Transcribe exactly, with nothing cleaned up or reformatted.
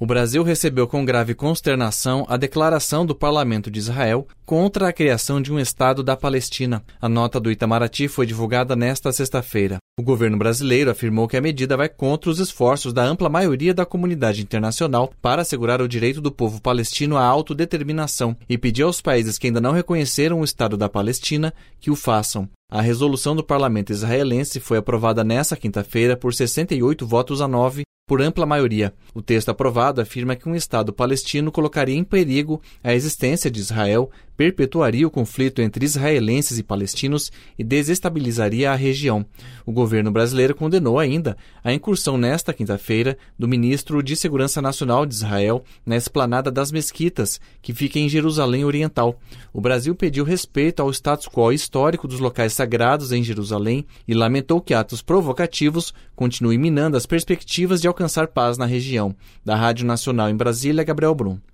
O Brasil recebeu com grave consternação a declaração do Parlamento de Israel contra a criação de um Estado da Palestina. A nota do Itamaraty foi divulgada nesta sexta-feira. O governo brasileiro afirmou que a medida vai contra os esforços da ampla maioria da comunidade internacional para assegurar o direito do povo palestino à autodeterminação e pediu aos países que ainda não reconheceram o Estado da Palestina que o façam. A resolução do parlamento israelense foi aprovada nesta quinta-feira por sessenta e oito votos a nove, por ampla maioria. O texto aprovado afirma que um Estado palestino colocaria em perigo a existência de Israel, perpetuaria o conflito entre israelenses e palestinos e desestabilizaria a região. O governo brasileiro condenou ainda a incursão nesta quinta-feira do ministro de Segurança Nacional de Israel na esplanada das Mesquitas, que fica em Jerusalém Oriental. O Brasil pediu respeito ao status quo histórico dos locais sagrados em Jerusalém e lamentou que atos provocativos continuem minando as perspectivas de alcançar paz na região. Da Rádio Nacional em Brasília, Gabriel Brum.